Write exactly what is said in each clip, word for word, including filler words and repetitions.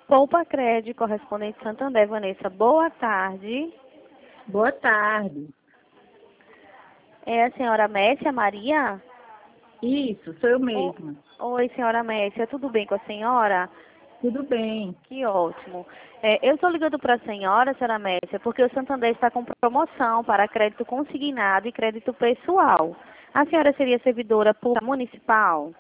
Poupa Crédito, correspondente Santander. Vanessa, boa tarde. Boa tarde. É a senhora Messia Maria? Isso, sou eu mesma. O- Oi, senhora Messia, tudo bem com a senhora? Tudo bem. Que ótimo. É, eu estou ligando para a senhora, senhora Messia, porque o Santander está com promoção para crédito consignado e crédito pessoal. A senhora seria servidora pública municipal?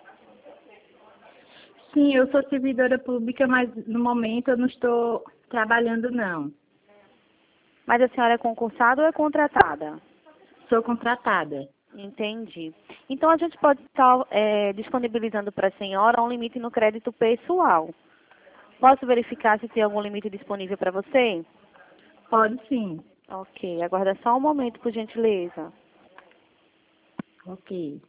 Sim, eu sou servidora pública, mas no momento eu não estou trabalhando, não. Mas a senhora é concursada ou é contratada? Sou contratada. Entendi. Então, a gente pode estar é, disponibilizando para a senhora um limite no crédito pessoal. Posso verificar se tem algum limite disponível para você? Pode sim. Ok, aguarda só um momento, por gentileza. Ok.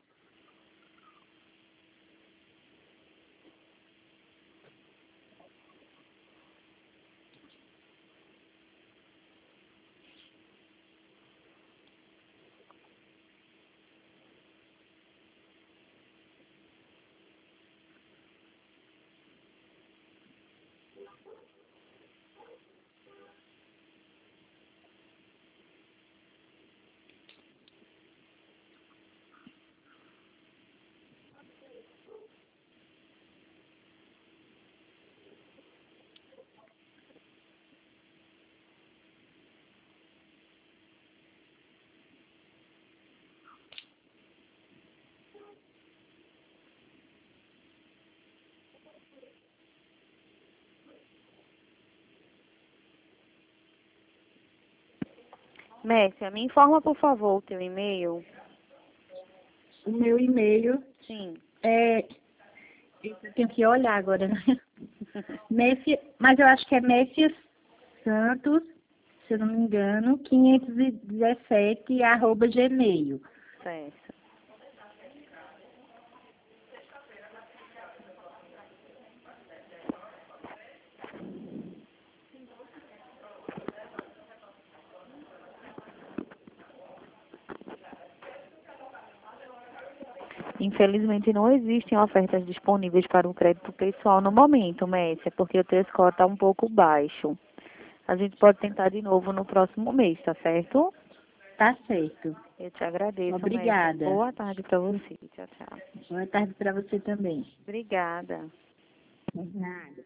Messia, me informa, por favor, o teu e-mail. O meu e-mail Sim. é... Eu tenho que olhar agora, né? Messi, mas eu acho que é Messias Santos, se eu não me engano, quinhentos e dezessete, arroba gmail. Certo. Infelizmente, não existem ofertas disponíveis para o crédito pessoal no momento, Messia, porque o teu score está um pouco baixo. A gente pode tentar de novo no próximo mês, tá certo? Tá certo. Eu te agradeço, Messia. Obrigada. Boa tarde para você. Tchau, tchau. Boa tarde para você também. Obrigada. Por nada.